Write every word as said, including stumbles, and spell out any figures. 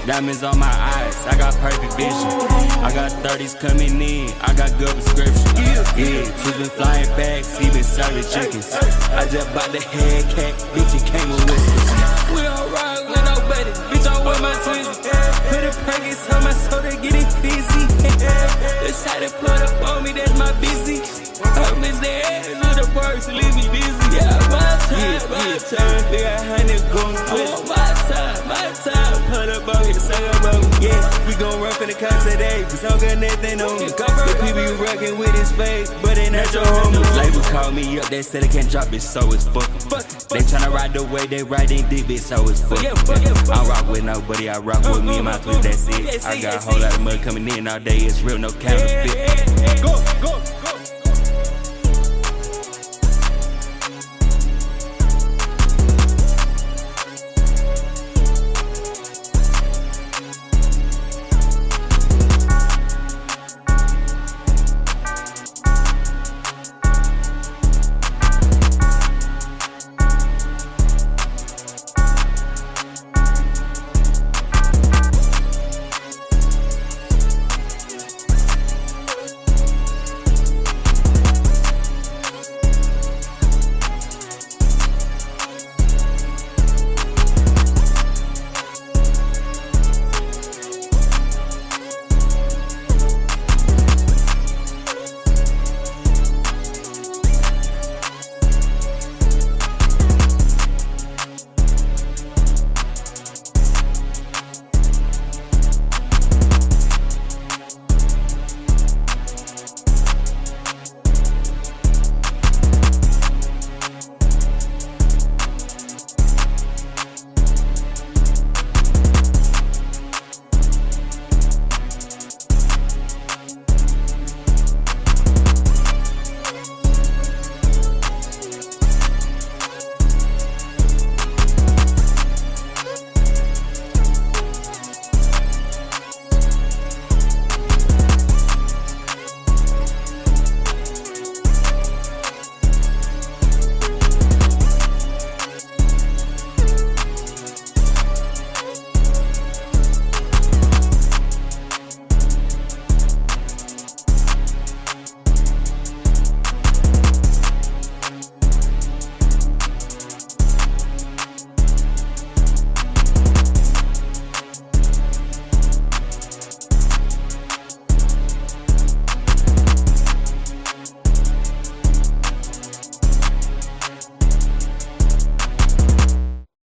Diamonds on my eyes, I got perfect vision. I got thirties coming in, I got good prescription. Yeah, two been flying bags, he been serving chickens. I just bought the head cat, bitch, it came with whiskers. We don't ride with nobody, bitch, I'm with my twizzy. Put a Perkins on my soda, get it fizzy. This how they put up on me, that's my busy. I miss the ass of the purse, leave me busy. Yeah, my time, my time. We got hundred guns twist. My time, my time. Put up on me, suck up on me. Yeah, we gon' run for the cops today, cause I'm got nothing on me. The people you rockin' with his face, but they not your homie. Label call me up, they said they can't drop it, so it's fuck. They tryna ride the way they riding deep, bitch, so it's fuck. I don't rock with nobody, I rock with me and my twist, that's it. I got a whole lot of money coming in all day, it's real, no counterfeit. Go, go.